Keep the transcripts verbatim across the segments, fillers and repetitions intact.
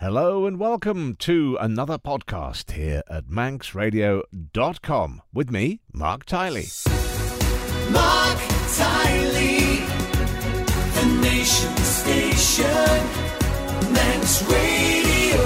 Hello and welcome to another podcast here at manx radio dot com with me, Mark Tiley. Mark Tiley, the nation station, Manx Radio.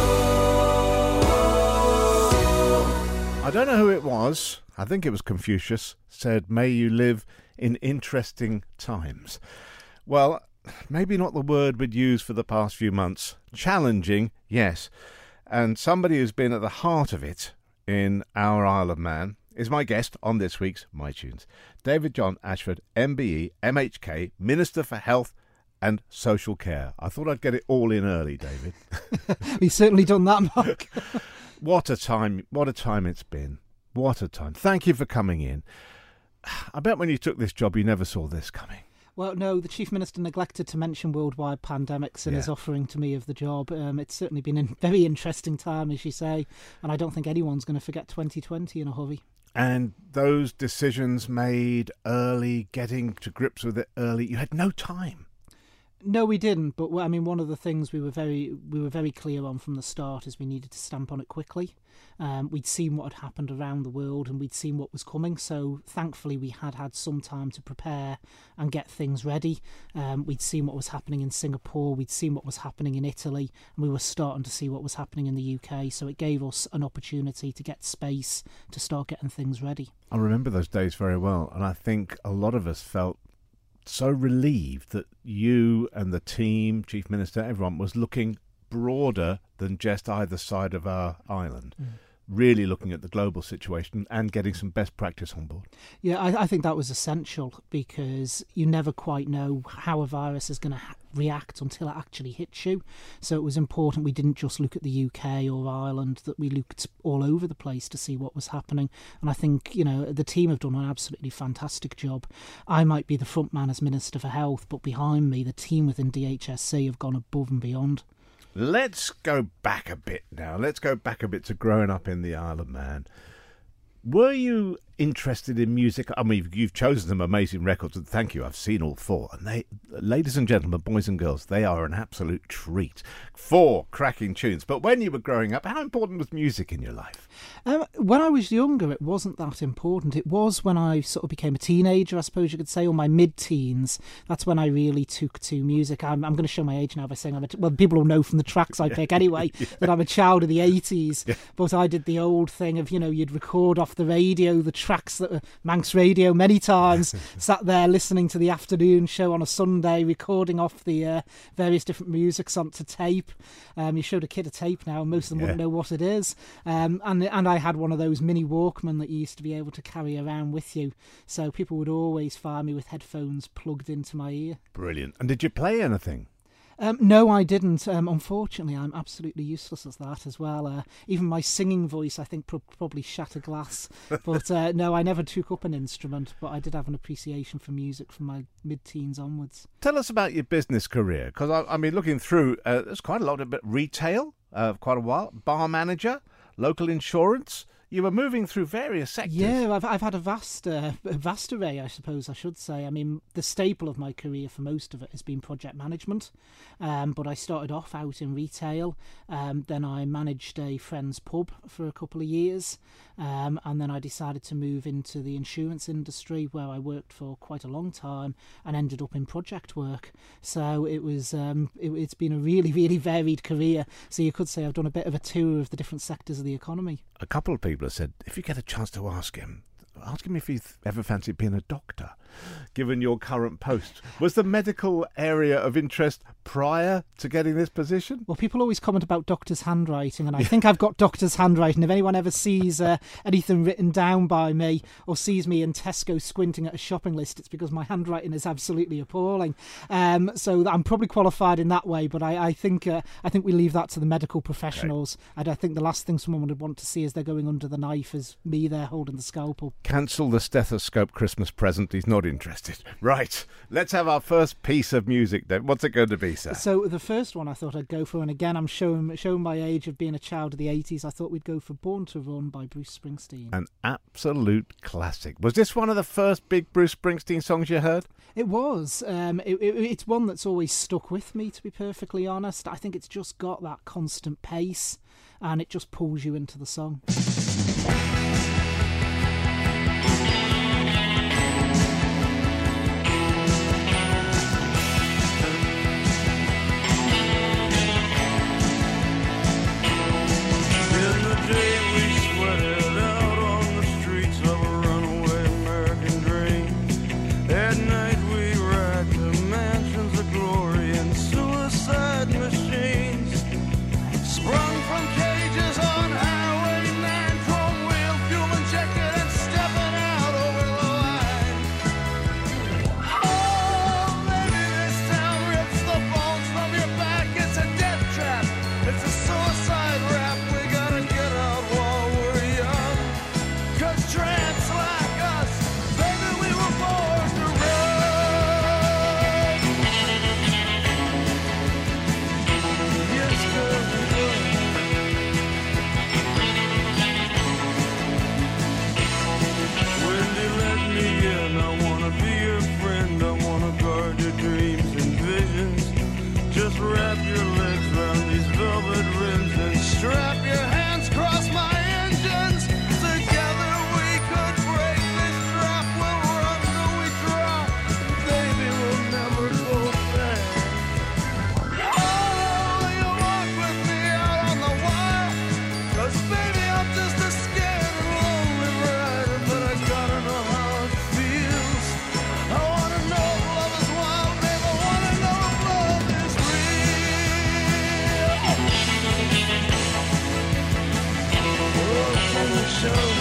I don't know who it was, I think it was Confucius, said, "May you live in interesting times." Well, maybe not the word we'd use for the past few months. Challenging, yes. And somebody who's been at the heart of it in our Isle of Man is my guest on this week's MyTunes. David John Ashford, M B E, M H K, Minister for Health and Social Care. I thought I'd get it all in early, David. We've certainly done that, Mark. What a time, what a time it's been. What a time. Thank you for coming in. I bet when you took this job, you never saw this coming. Well, no, the Chief Minister neglected to mention worldwide pandemics in Yeah. his offering to me of the job. Um, it's certainly been a very interesting time, as you say, and I don't think anyone's going to forget twenty twenty in a hurry. And those decisions made early, getting to grips with it early, you had no time. No, we didn't. But I mean, one of the things we were very we were very clear on from the start is we needed to stamp on it quickly. Um, we'd seen what had happened around the world, and we'd seen what was coming. So thankfully, we had had some time to prepare and get things ready. Um, we'd seen what was happening in Singapore. We'd seen what was happening in Italy, and we were starting to see what was happening in the U K. So it gave us an opportunity to get space to start getting things ready. I remember those days very well, and I think a lot of us felt so relieved that you and the team, Chief Minister, everyone was looking broader than just either side of our island. Mm. Really looking at the global situation and getting some best practice on board. Yeah, I, I think that was essential because you never quite know how a virus is going to ha- react until it actually hits you. So it was important we didn't just look at the U K or Ireland, that we looked all over the place to see what was happening. And I think, you know, the team have done an absolutely fantastic job. I might be the front man as Minister for Health, but behind me, the team within D H S C have gone above and beyond. Let's go back a bit now. Let's go back a bit to growing up in the Isle of Man. Were you interested in music? I mean, you've chosen some amazing records, and thank you. I've seen all four. And they, ladies and gentlemen, boys and girls, they are an absolute treat. Four cracking tunes. But when you were growing up, how important was music in your life? Um, when I was younger, it wasn't that important. It was when I sort of became a teenager, I suppose you could say, or my mid-teens. That's when I really took to music. I'm, I'm going to show my age now by saying I'm a t- well, people will know from the tracks I pick anyway yeah. that I'm a child of the eighties. Yeah. But I did the old thing of, you know, you'd record off the radio the tracks that were Manx Radio many times, sat there listening to the afternoon show on a Sunday, recording off the uh, various different musics onto tape. Um, you showed a kid a tape now, and most of them yeah. wouldn't know what it is. Um, and and I had one of those mini Walkman that you used to be able to carry around with you. So people would always find me with headphones plugged into my ear. Brilliant. And did you play anything? Um, no, I didn't. Um, unfortunately, I'm absolutely useless as that as well. Uh, even my singing voice, I think, pro- probably shatter glass. But uh, no, I never took up an instrument, but I did have an appreciation for music from my mid-teens onwards. Tell us about your business career, because I, I mean, looking through, uh, there's quite a lot of retail, uh, quite a while, bar manager, local insurance. You were moving through various sectors. Yeah, I've I've had a vast uh, a vast array, I suppose I should say. I mean, the staple of my career for most of it has been project management. Um, but I started off out in retail. Um, then I managed a friend's pub for a couple of years. Um, and then I decided to move into the insurance industry, where I worked for quite a long time and ended up in project work. So it was um, it, it's been a really, really varied career. So you could say I've done a bit of a tour of the different sectors of the economy. A couple of people have said, if you get a chance to ask him, ask him if he's ever fancied being a doctor, given your current post. Was the medical area of interest prior to getting this position? Well, people always comment about doctor's handwriting, and I think I've got doctor's handwriting. If anyone ever sees uh, anything written down by me or sees me in Tesco squinting at a shopping list, it's because my handwriting is absolutely appalling. Um, so I'm probably qualified in that way, but I, I think uh, I think we leave that to the medical professionals. Okay. And I think the last thing someone would want to see as they're going under the knife is me there holding the scalpel. Cancel the stethoscope Christmas present. He's not not interested. Right, let's have our first piece of music then. What's it going to be, sir? So the first one I thought I'd go for, and again I'm showing showing my age of being a child of the eighties, I thought we'd go for Born to Run by Bruce Springsteen. An absolute classic. Was this one of the first big Bruce Springsteen songs you heard? It was. Um, it, it, it's one that's always stuck with me, to be perfectly honest. I think it's just got that constant pace, and it just pulls you into the song. Sprung from cages on Highway nine, chrome wheel, fuel injected and stepping out over the line. Oh, maybe this town rips the bones from your back. It's a death trap, it's a suicide rap. We gotta get out while we're young, 'cause tramps like us, baby, we were born to run. Yes, girl, we were. Wendy, let me in. I wanna be your friend. I wanna guard your dreams and visions. Just wrap your legs around these velvet rims and strap your hands across my engines. Together we could break this trap. We'll run till we drop. Baby, we'll never go back. Oh, you walk with me out on the wire. 'Cause baby, I'm just a scared and lonely rider, but I gotta know how it feels. I wanna know if love is wild, babe. I wanna know if love is real. Oh, can you show me?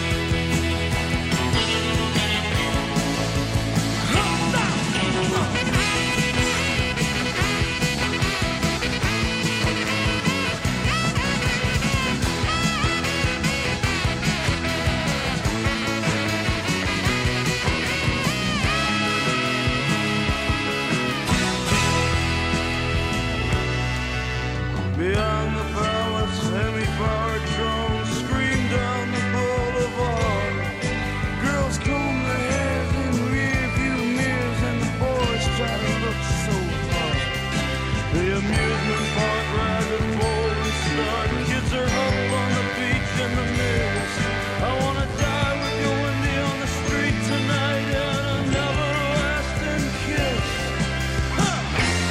Beyond the palace, semi-powered drones scream down the boulevard. Girls comb their hair in rearview mirrors, and the boys try to look so hard. The amusement park ride and roll and start. Kids are up on the beach in the mirrors. I wanna die with you, Wendy, on the street tonight, and an everlasting kiss. Huh.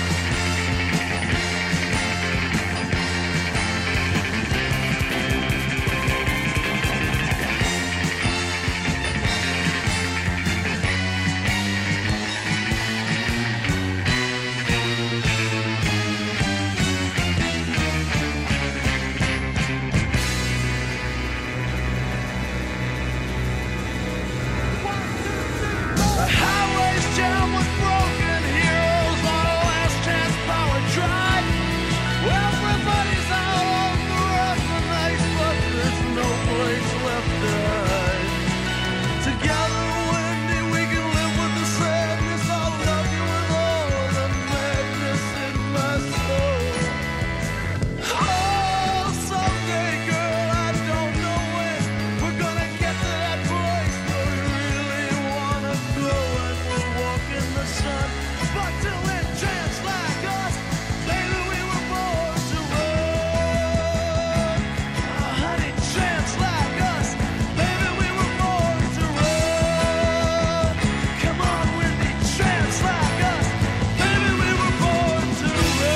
The highway's jammed with broken heroes on a last chance power drive. Everybody's out on the road tonight, but there's no place left to hide. Together, Wendy, we can live with the sadness. I'll love you with all the madness in my soul. Oh, someday, girl, I don't know when we're gonna get to that place where we really wanna go, and we'll walk in the sun. But till then, tramps like us, baby, we were born to run. Oh, honey, tramps like us, baby, we were born to run. Come on, Wendy, tramps like us, baby, we were born to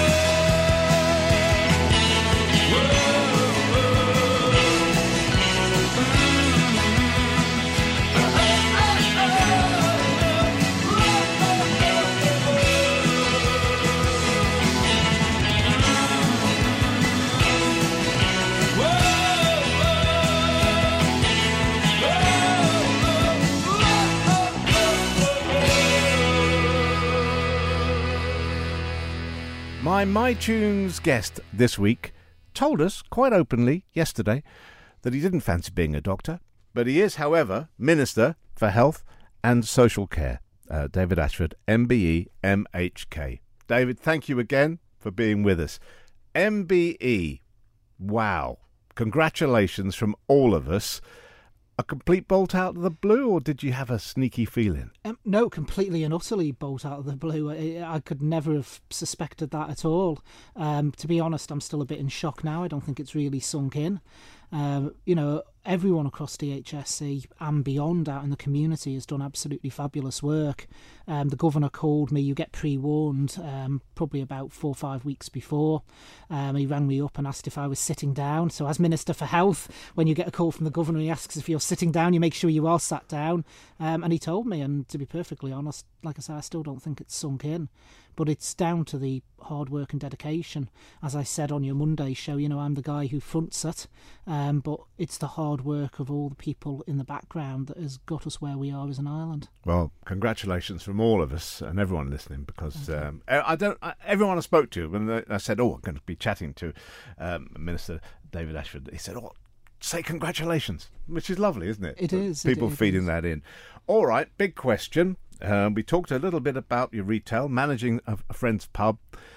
My MyTunes guest this week told us quite openly yesterday that he didn't fancy being a doctor, but he is, however, Minister for Health and Social Care. uh, David Ashford, M B E M H K. David, thank you again for being with us. M B E, wow. Congratulations from all of us. A complete bolt out of the blue, or did you have a sneaky feeling? Um, no, completely and utterly bolt out of the blue. I, I could never have suspected that at all. Um, to be honest, I'm still a bit in shock now. I don't think it's really sunk in. Um, you know, everyone across D H S C and beyond out in the community has done absolutely fabulous work. Um, the governor called me, you get pre-warned, um, probably about four or five weeks before. Um, he rang me up and asked if I was sitting down. So as Minister for Health, when you get a call from the governor, he asks if you're sitting down, you make sure you are sat down. Um, and he told me, and to be perfectly honest, like I said, I still don't think it's sunk in. But it's down to the hard work and dedication. As I said on your Monday show, you know, I'm the guy who fronts it, um, but it's the hard work of all the people in the background that has got us where we are as an island. Well, congratulations from all of us and everyone listening, because um, I don't. I, everyone I spoke to, when they, I said, "Oh, I'm going to be chatting to um, Minister David Ashford," he said, "Oh, say congratulations," which is lovely, isn't it? It is. People it, it feeding is. that in. All right, big question. Um, we talked a little bit about your retail, managing a, a friend's pub.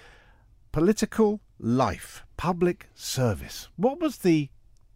Political life, public service. What was the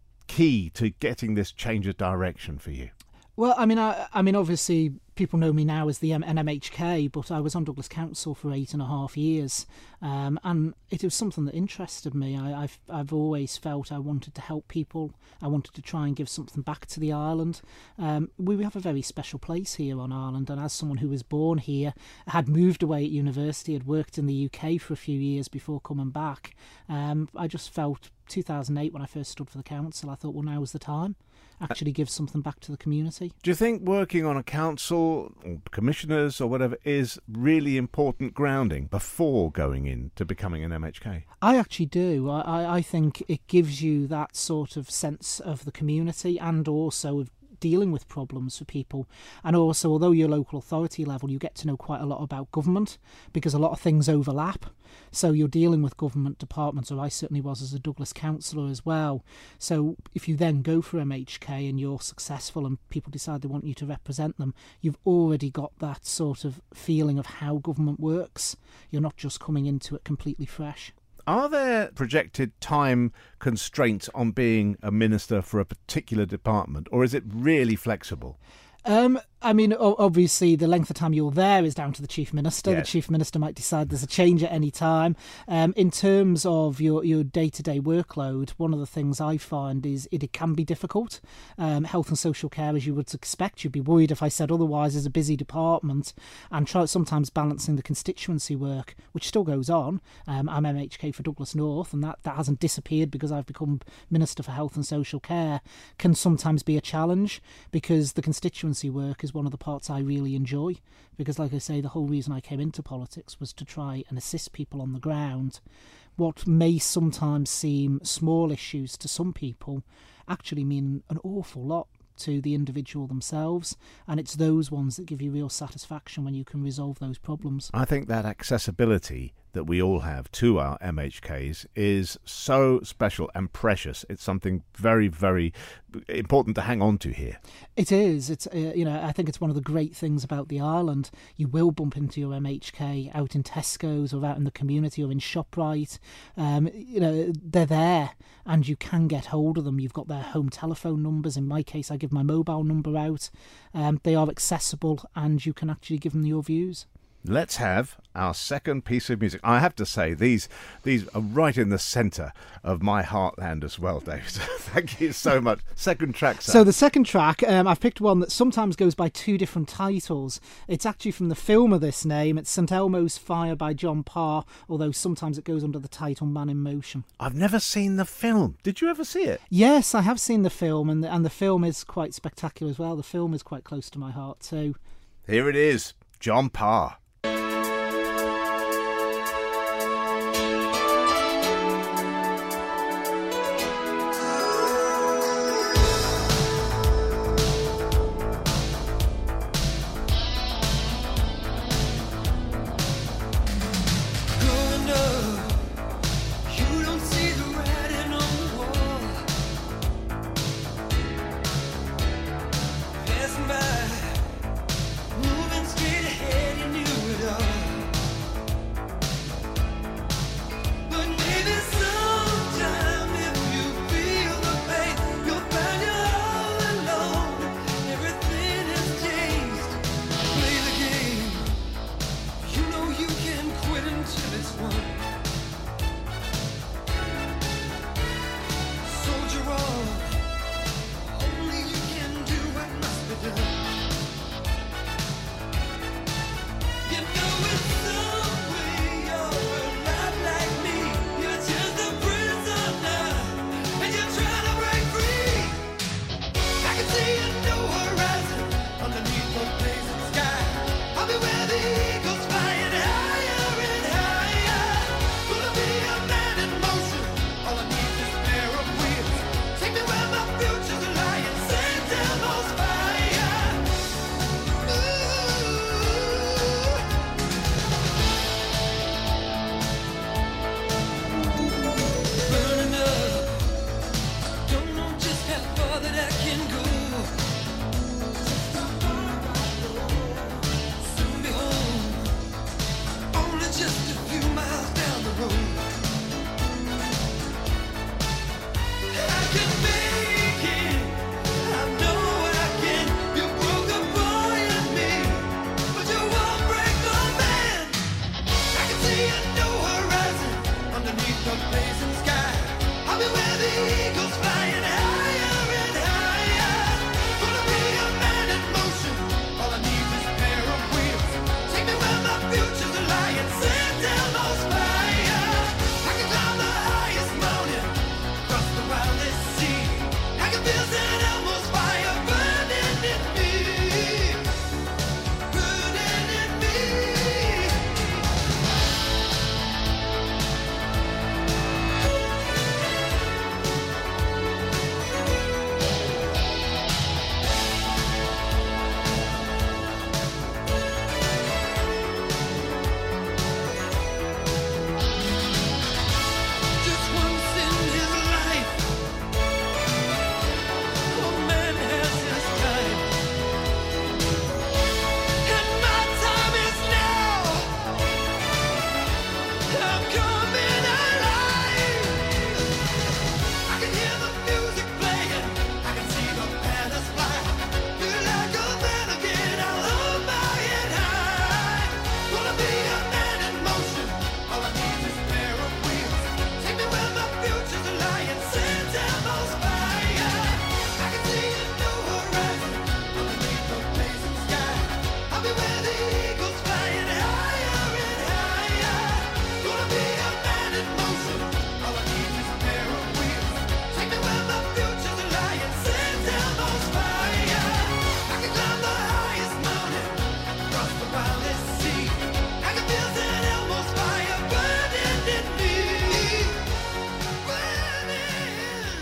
key to getting this change of direction for you? Well, I mean, I, I mean, obviously, people know me now as the M- N M H K, but I was on Douglas Council for eight and a half years, um, and it was something that interested me. I, I've I've always felt I wanted to help people. I wanted to try and give something back to the island. Um, we have a very special place here on Ireland, and as someone who was born here, had moved away at university, had worked in the U K for a few years before coming back, um, I just felt two thousand eight when I first stood for the council, I thought, well, now was the time. Actually give something back to the community. Do you think working on a council or commissioners or whatever is really important grounding before going into becoming an M H K? I actually do. I, I, I think it gives you that sort of sense of the community and also of dealing with problems for people. And also, although you're local authority level, you get to know quite a lot about government because a lot of things overlap. So you're dealing with government departments, or I certainly was as a Douglas councillor as well. So if you then go for M H K and you're successful and people decide they want you to represent them, you've already got that sort of feeling of how government works. You're not just coming into it completely fresh. Are there projected time constraints on being a minister for a particular department, or is it really flexible? Um, I mean, obviously, the length of time you're there is down to the Chief Minister. Yes. The Chief Minister might decide there's a change at any time. Um, in terms of your, your day-to-day workload, one of the things I find is it, it can be difficult. Um, health and social care, as you would expect, you'd be worried if I said otherwise, is a busy department, and try sometimes balancing the constituency work, which still goes on. Um, I'm M H K for Douglas North, and that, that hasn't disappeared because I've become Minister for Health and Social Care, can sometimes be a challenge because the constituency work is one of the parts I really enjoy, because like I say, the whole reason I came into politics was to try and assist people on the ground. What may sometimes seem small issues to some people actually mean an awful lot to the individual themselves, and it's those ones that give you real satisfaction when you can resolve those problems. I think that accessibility that we all have to our M H Ks is so special and precious. It's something very, very important to hang on to here. It is. It's uh, you know, I think it's one of the great things about the island. You will bump into your M H K out in Tesco's or out in the community or in ShopRite. Um, you know, they're there and you can get hold of them. You've got their home telephone numbers. In my case, I give my mobile number out. Um, they are accessible and you can actually give them your views. Let's have our second piece of music. I have to say, these these are right in the centre of my heartland as well, David. Thank you so much. Second track, sir. So the second track, um, I've picked one that sometimes goes by two different titles. It's actually from the film of this name. It's Saint Elmo's Fire by John Parr, although sometimes it goes under the title Man in Motion. I've never seen the film. Did you ever see it? Yes, I have seen the film, and the, and the film is quite spectacular as well. The film is quite close to my heart too. Here it is, John Parr. Growing up, you don't see the writing on the wall. Passing by, moving straight ahead.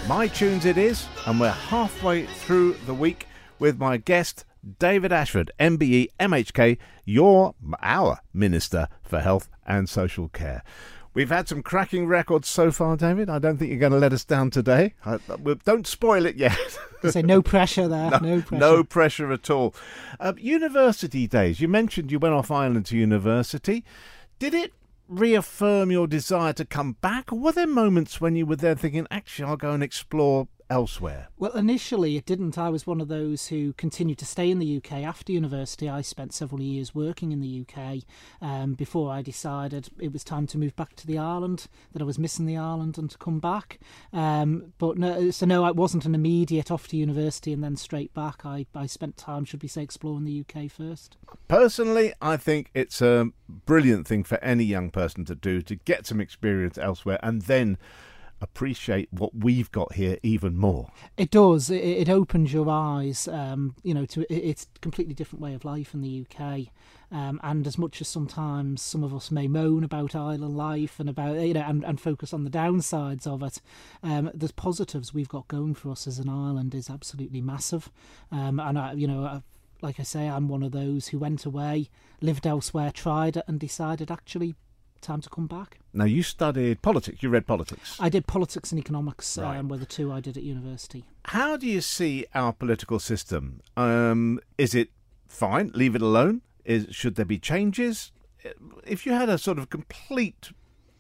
My Tunes it is, and we're halfway through the week with my guest, David Ashford, M B E M H K, your, our Minister for Health and Social Care. We've had some cracking records so far, David. I don't think you're going to let us down today. I, don't spoil it yet. So no pressure there. No, no pressure. No pressure at all. Uh, university days. You mentioned you went off island to university. Did it reaffirm your desire to come back, or were there moments when you were there thinking, actually, I'll go and explore elsewhere? Well, initially it didn't. I was one of those who continued to stay in the U K after university. I spent several years working in the U K um, before I decided it was time to move back to the island, that I was missing the island and to come back. Um, but no, so no, it wasn't an immediate off to university and then straight back. I, I spent time, should we say, exploring the U K first. Personally, I think it's a brilliant thing for any young person to do, to get some experience elsewhere and then appreciate what we've got here even more. It does. It, it opens your eyes, um, you know, to it's a completely different way of life in the U K. Um, and as much as sometimes some of us may moan about island life and about you know and, and focus on the downsides of it, um, the positives we've got going for us as an island is absolutely massive. Um, and I, you know, I, like I say, I'm one of those who went away, lived elsewhere, tried it, and decided actually time to come back. Now, you studied politics. You read politics. I did politics and economics, Right. um, were the two I did at university. How do you see our political system? Um, is it fine? Leave it alone? Is, should there be changes? If you had a sort of complete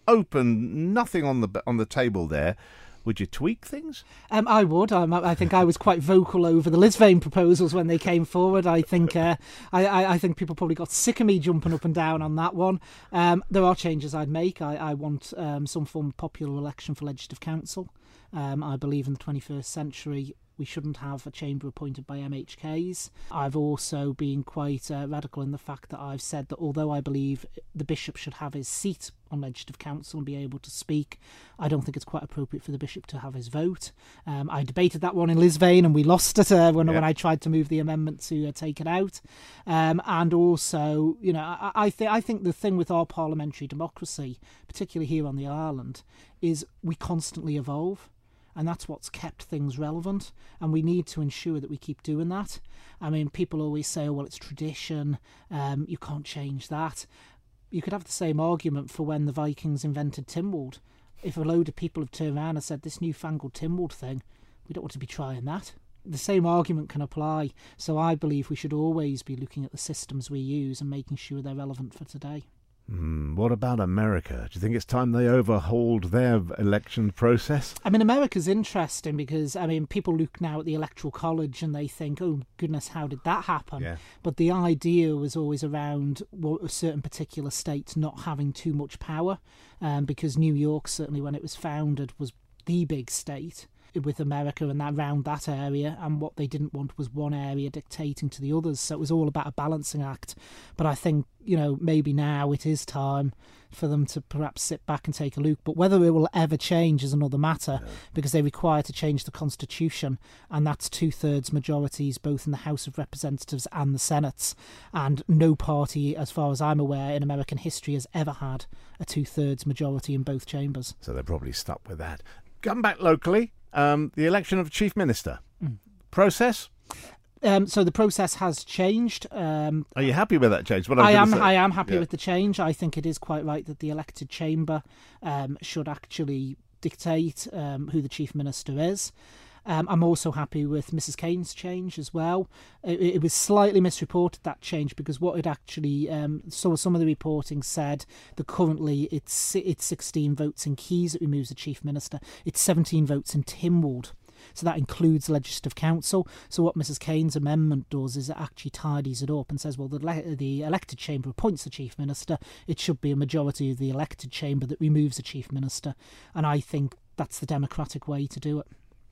open, nothing on the on the table there, would you tweak things? Um, I would. Um, I think I was quite vocal over the Lisvane proposals when they came forward. I think uh, I, I, I think people probably got sick of me jumping up and down on that one. Um, there are changes I'd make. I, I want um, some form of popular election for Legislative Council. Um, I believe in the twenty-first century we shouldn't have a chamber appointed by M H Ks. I've also been quite uh, radical in the fact that I've said that although I believe the bishop should have his seat on Legislative Council and be able to speak, I don't think it's quite appropriate for the bishop to have his vote. Um, I debated that one in Lisvane and we lost it uh, when, Yeah. when I tried to move the amendment to uh, take it out. Um, and also, you know, I, I, th- I think the thing with our parliamentary democracy, particularly here on the island, is we constantly evolve. And that's what's kept things relevant. And we need to ensure that we keep doing that. I mean, people always say, oh, well, it's tradition. Um, you can't change that. You could have the same argument for when the Vikings invented Tynwald. If a load of people have turned around and said, this newfangled Tynwald thing, we don't want to be trying that. The same argument can apply. So I believe we should always be looking at the systems we use and making sure they're relevant for today. Mm, what about America? Do you think it's time they overhauled their election process? I mean, America's interesting because, I mean, people look now at the Electoral College and they think, oh, goodness, how did that happen? Yeah. But the idea was always around well, certain particular states not having too much power, um, because New York, certainly when it was founded, was the big state with America and that around that area, and what they didn't want was one area dictating to the others. So it was all about a balancing act. But I think, you know, maybe now it is time for them to perhaps sit back and take a look. But whether it will ever change is another matter, yeah. because they require to change the Constitution, and that's two-thirds majorities both in the House of Representatives and the Senates. And no party, as far as I'm aware, in American history has ever had a two-thirds majority in both chambers. So they're probably stuck with that. Come back locally. Um, the election of Chief Minister. Mm. Process? Um, so the process has changed. Um, Are you happy with that change? What I am. I am happy yeah. with the change. I think it is quite right that the elected chamber um, should actually dictate um, who the Chief Minister is. Um, I'm also happy with Missus Kane's change as well. It, it was slightly misreported, that change, because what it actually, um, so some of the reporting said that currently it's it's sixteen votes in Keys that removes the Chief Minister. It's seventeen votes in Tynwald. So that includes Legislative Council. So what Missus Kane's amendment does is it actually tidies it up and says, well, the, le- the elected chamber appoints the Chief Minister. It should be a majority of the elected chamber that removes the Chief Minister. And I think that's the democratic way to do it.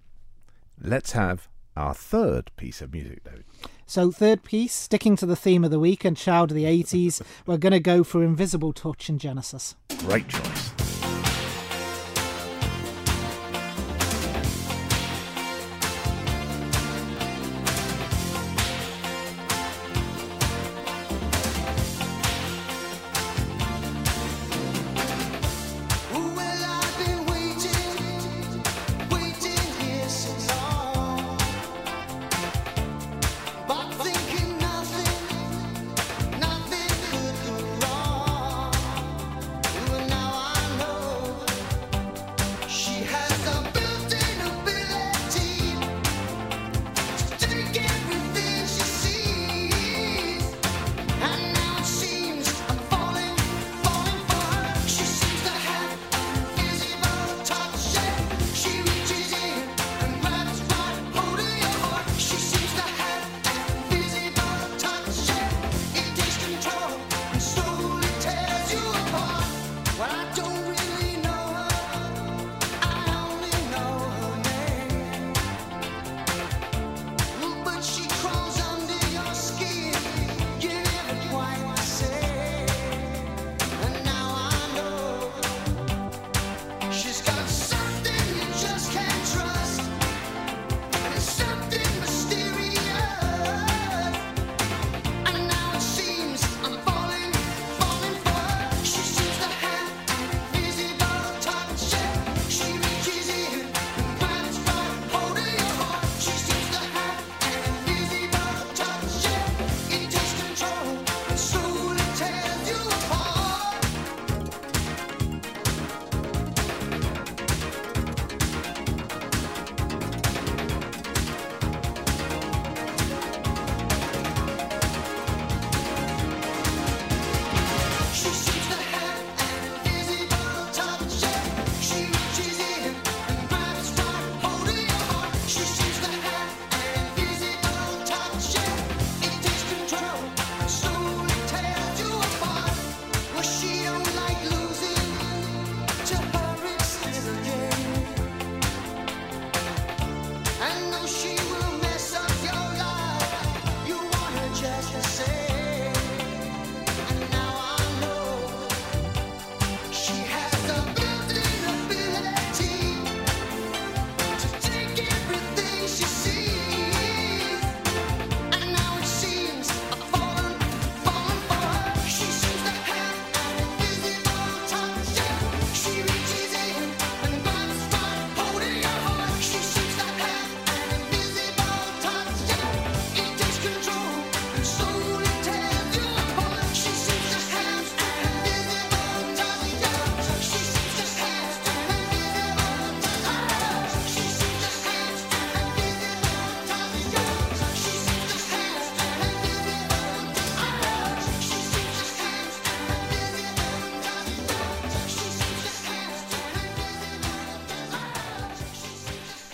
Let's have our third piece of music, David. So third piece, sticking to the theme of the week and child of the eighties, we're going to go for Invisible Touch and Genesis. Great choice. Well, I've been waiting, waiting here.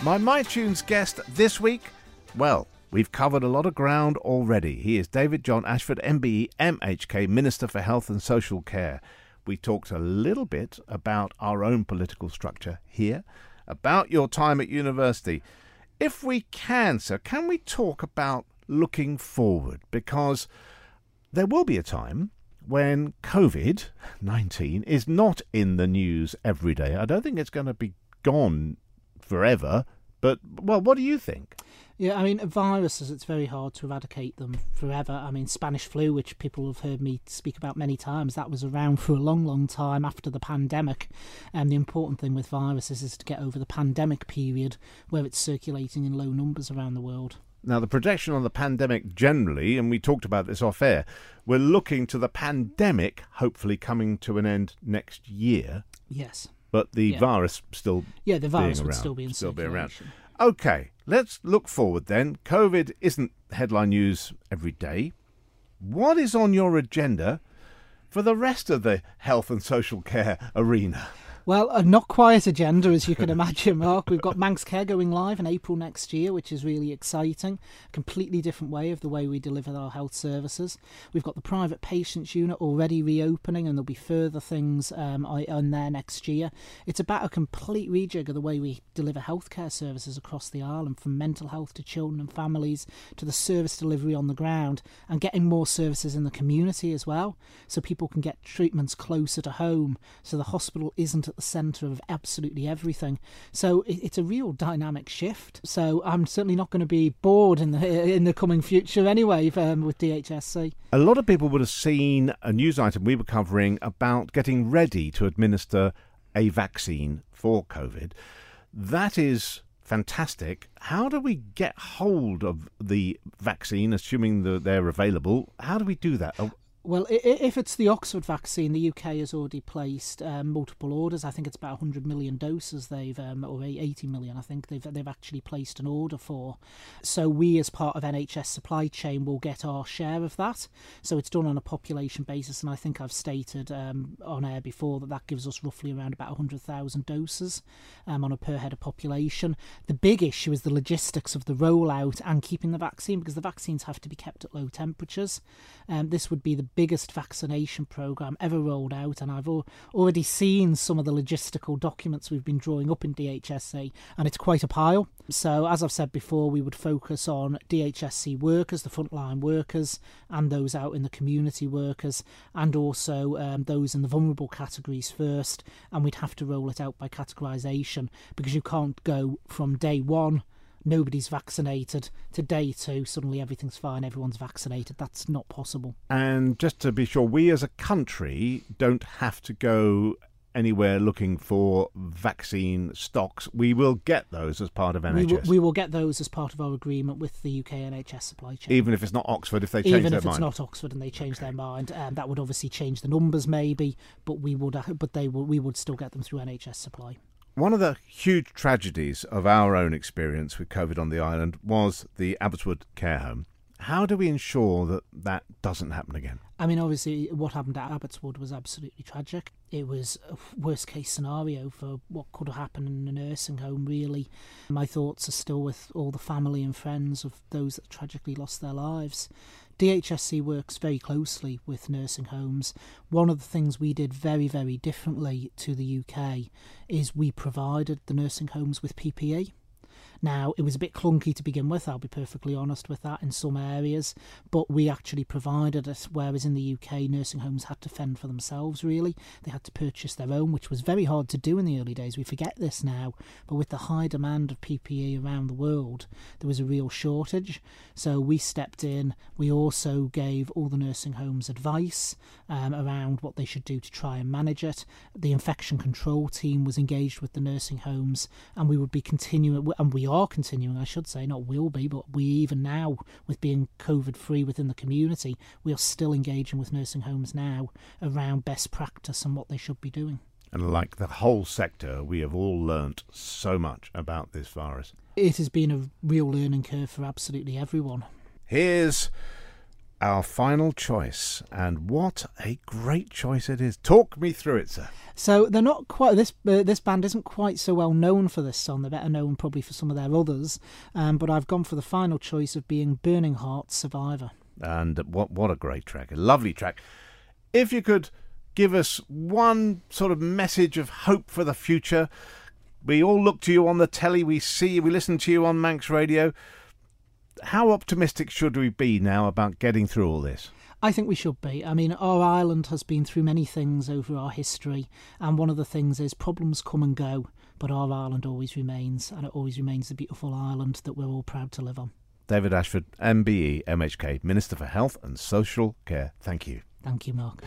My MyTunes guest this week, well, we've covered a lot of ground already. He is David John Ashford, M B E, M H K, Minister for Health and Social Care. We talked a little bit about our own political structure here, about your time at university. If we can, sir, can we talk about looking forward? Because there will be a time when COVID nineteen is not in the news every day. I don't think it's going to be gone forever, but, well, what do you think? Yeah, I mean, viruses, it's very hard to eradicate them forever. I mean, Spanish flu, which people have heard me speak about many times, that was around for a long, long time after the pandemic. And the important thing with viruses is to get over the pandemic period where it's circulating in low numbers around the world. Now, the projection on the pandemic generally, and we talked about this off air, we're looking to the pandemic hopefully coming to an end next year. Yes. But the Yeah. virus still Yeah, the virus being would around, still be in still be around. circulation. Okay, let's look forward then. COVID isn't headline news every day. What is on your agenda for the rest of the health and social care arena? Well, a not quiet agenda, as you can imagine, Mark. We've got Manx Care going live in April next year, which is really exciting. A completely different way of the way we deliver our health services. We've got the private patients unit already reopening, and there'll be further things um, on there next year. It's about a complete rejig of the way we deliver healthcare services across the island, from mental health to children and families to the service delivery on the ground, and getting more services in the community as well, so people can get treatments closer to home, so the hospital isn't at the centre of absolutely everything. So it, it's a real dynamic shift. So I'm certainly not going to be bored in the in the coming future anyway um, with D H S C. A lot of people would have seen a news item we were covering about getting ready to administer a vaccine for COVID. That is fantastic. How do we get hold of the vaccine, assuming that they're available? How do we do that? Oh, Well, i- i- if it's the Oxford vaccine, the U K has already placed um, multiple orders. I think it's about one hundred million doses they've, um, or eighty million, I think they've they've actually placed an order for. So we, as part of N H S supply chain, will get our share of that. So it's done on a population basis, and I think I've stated um, on air before that that gives us roughly around about one hundred thousand doses um, on a per head of population. The big issue is the logistics of the rollout and keeping the vaccine, because the vaccines have to be kept at low temperatures. Um, this would be the biggest vaccination programme ever rolled out, and I've al- already seen some of the logistical documents we've been drawing up in D H S C, and it's quite a pile. So, as I've said before, we would focus on D H S C workers, the frontline workers, and those out in the community workers, and also um, those in the vulnerable categories first, and we'd have to roll it out by categorisation, because you can't go from day one nobody's vaccinated to day two suddenly everything's fine, everyone's vaccinated. That's not possible. and just to be sure, we as a country don't have to go anywhere looking for vaccine stocks. We will get those as part of N We H will, S. we will get those as part of our agreement with the U K N H S supply chain. Even if it's not Oxford, if they change Even their if mind. it's not Oxford and they change their mind, um, that would obviously change the numbers maybe, but we would, uh, but they will, we would still get them through N H S supply. One of the huge tragedies of our own experience with COVID on the island was the Abbotswood care home. How do we ensure that that doesn't happen again? I mean, obviously, what happened at Abbotswood was absolutely tragic. It was a worst case scenario for what could have happened in a nursing home, really. My thoughts are still with all the family and friends of those that tragically lost their lives. D H S C works very closely with nursing homes. One of the things we did very, very differently to the U K is we provided the nursing homes with P P E. Now, it was a bit clunky to begin with, I'll be perfectly honest with that, in some areas, but we actually provided it, whereas in the U K, nursing homes had to fend for themselves, really. They had to purchase their own, which was very hard to do in the early days. We forget this now, but with the high demand of P P E around the world, there was a real shortage. So we stepped in. We also gave all the nursing homes advice um, around what they should do to try and manage it. The infection control team was engaged with the nursing homes, and we would be continuing, and we are continuing, I should say, not will be, but we even now, with being COVID-free within the community, we are still engaging with nursing homes now around best practice and what they should be doing. And like the whole sector, we have all learnt so much about this virus. It has been a real learning curve for absolutely everyone. Here's our final choice, and what a great choice it is. Talk me through it, sir. So they're not quite this. Uh, this band isn't quite so well known for this song. They're better known probably for some of their others. Um, but I've gone for the final choice of being Burning Heart's Survivor. And what what a great track, a lovely track. If you could give us one sort of message of hope for the future. We all look to you on the telly, we see you, we listen to you on Manx Radio. How optimistic should we be now about getting through all this? I think we should be. I mean, our island has been through many things over our history, and one of the things is problems come and go, but our island always remains, and it always remains the beautiful island that we're all proud to live on. David Ashford, M B E, M H K, Minister for Health and Social Care. Thank you. Thank you, Mark.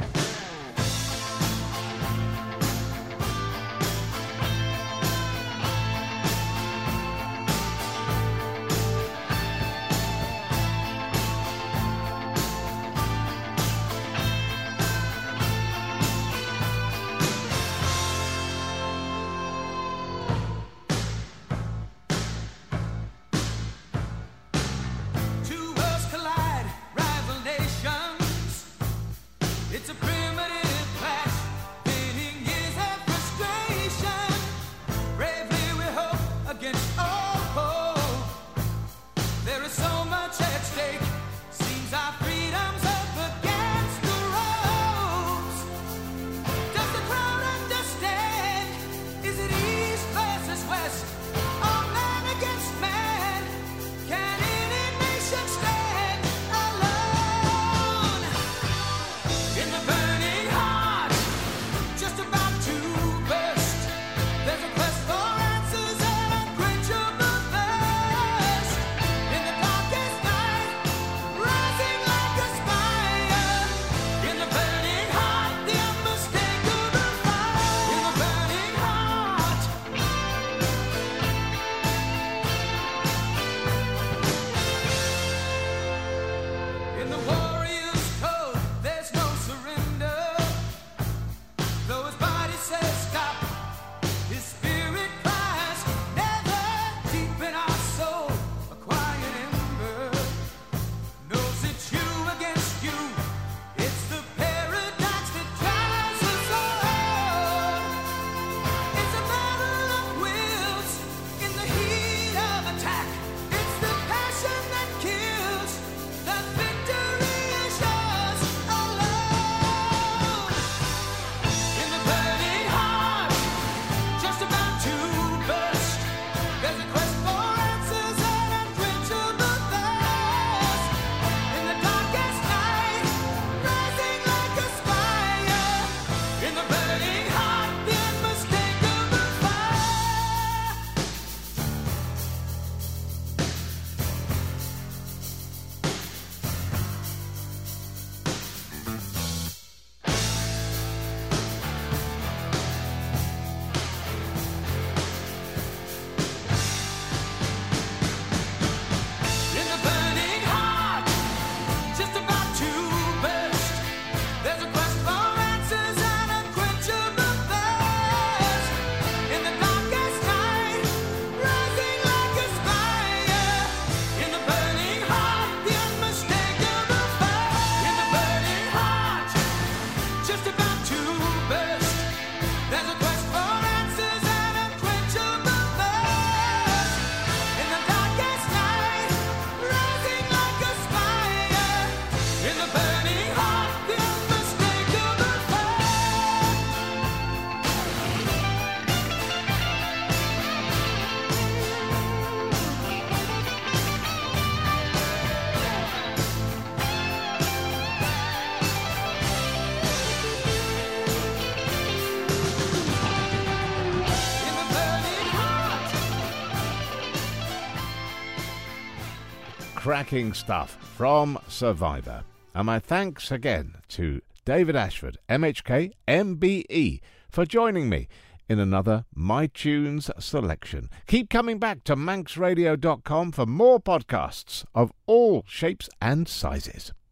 Two worlds collide, rival nations. It's a primitive clash, pitting years of frustration. Bravely we hope against all hope. There is so much at stake. Seems our freedom's up against the ropes. Does the crowd understand? Is it east versus west? Or man against man? Can any nation stand alone? In the burning heart, just about to burst, there's a quest for answers and unquenchable thirst. In the darkest night, rising like a spire. In the burning heart, the unmistakable fire. In the burning heart. In the warrior's code, there's no surrender. Though his body says stop, his spirit cries never. Deep in our soul, a quiet ember knows it's you against you. It's the paradox that drives us all. It's a battle of wills in the heat of attack. It's the passion that kills. The victory is yours alone. In the burning heart, just about to burst, there's a quest for answers and unquenchable thirst. In the darkest night, rising like a spire. In the burning heart, the unmistakable fire. In the burning heart, just about to burst, there's a quest for answers and unquenchable thirst. In the darkest night, rising like a spire. In the burning heart, the unmistakable fire. In the burning heart, just about to burst, there's a quest for answers and unquenchable thirst. In the darkest night, rising like a spire. In the burning heart, the unmistakable fire. In the burning heart. Cracking stuff from Survivor. And my thanks again to David Ashford, M H K, M B E, for joining me in another My Tunes selection. Keep coming back to manx radio dot com for more podcasts of all shapes and sizes.